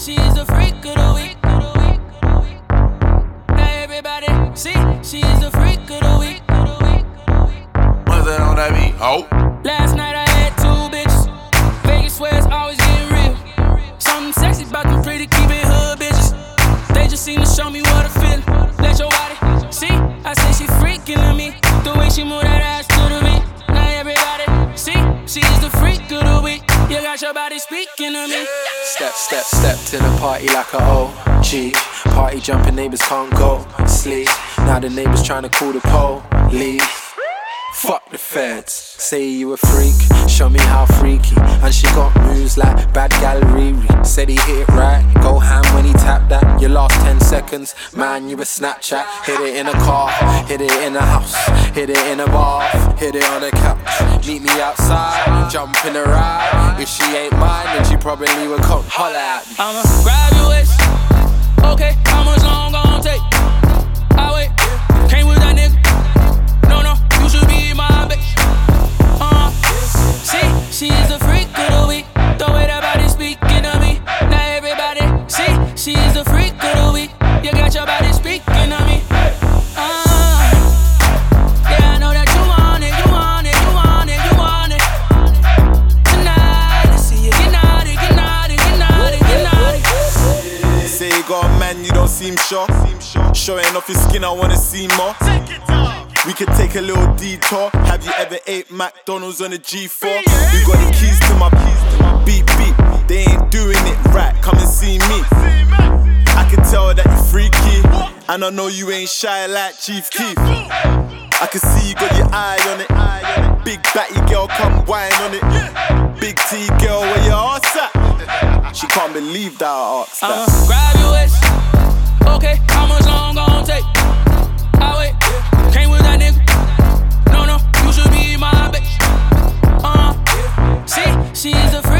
she's the freak of the week. Now everybody, see, she's the freak of the week. What's that on that beat? Oh. Last night I had 2 bitches. Vegas where it's always getting real. Something sexy about them pretty keeping hood bitches. They just seem to show me what I feel. Let your body see. I say she freaking to me. The way she move that ass to the beat. Now everybody see. She's the freak of the week. You got your body speaking to me. Step to the party like a OG. Party jumping, neighbors can't go sleep. Now the neighbors trying to call the police. Fuck the feds, say you a freak, show me how freaky. And she got moves like bad gal Riri. Said he hit it right, go ham when he tapped that. Your last 10 seconds, man, you a Snapchat. Hit it in a car, hit it in a house, hit it in a bar, hit it on a couch. Meet me outside, jump in a ride. If she ain't mine, then she probably would come holler at me. I'ma grab your waist, okay, how much long gon' take? I wait, came with that nigga. No, you should be my bitch. See, she's the freak of the week. The way that body speaking to me. Now everybody, see, she's the freak of the week. You got your body speaking to me. Yeah, I know that you want it, you want it, you want it, you want it. Tonight, I see you get naughty, get naughty, get naughty, get naughty. Say you got a man, you don't seem sure. Showing off your skin, I wanna see more. We could take a little detour. Have you ever ate McDonald's on a G4? You got the keys to my beep beep. They ain't doing it right, come and see me. I can tell that you're freaky, and I know you ain't shy like Chief Keef. I can see you got your eye on it. Big batty girl, come whine on it. Big T girl, where your ass at? She can't believe that I asked that. Grab your waist, okay, how much long gon' take? I wait, came with that nigga. No, you should be my bitch. See, she's the